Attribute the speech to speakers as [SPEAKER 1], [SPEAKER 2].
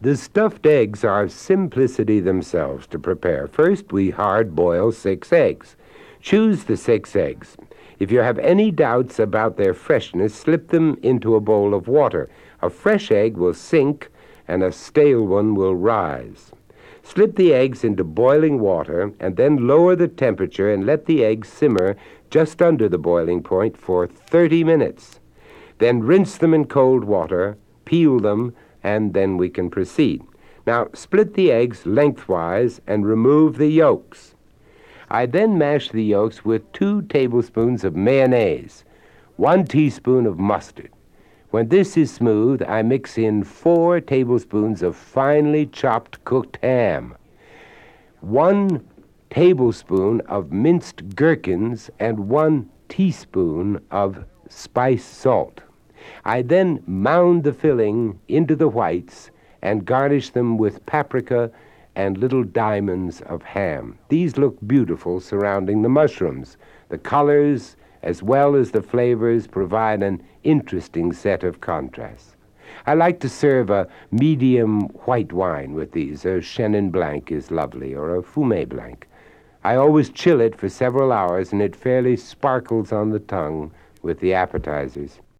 [SPEAKER 1] The stuffed eggs are simplicity themselves to prepare. First, we hard boil 6 eggs. Choose the 6 eggs. If you have any doubts about their freshness, slip them into a bowl of water. A fresh egg will sink and a stale one will rise. Slip the eggs into boiling water and then lower the temperature and let the eggs simmer just under the boiling point for 30 minutes. Then rinse them in cold water, peel them, and then we can proceed. Now, split the eggs lengthwise and remove the yolks. I then mash the yolks with 2 tablespoons of mayonnaise, 1 teaspoon of mustard. When this is smooth, I mix in 4 tablespoons of finely chopped cooked ham, 1 tablespoon of minced gherkins, and 1 teaspoon of spice salt. I then mound the filling into the whites and garnish them with paprika and little diamonds of ham. These look beautiful surrounding the mushrooms. The colors as well as the flavors provide an interesting set of contrasts. I like to serve a medium white wine with these. A Chenin Blanc is lovely, or a Fumé Blanc. I always chill it for several hours, and it fairly sparkles on the tongue with the appetizers.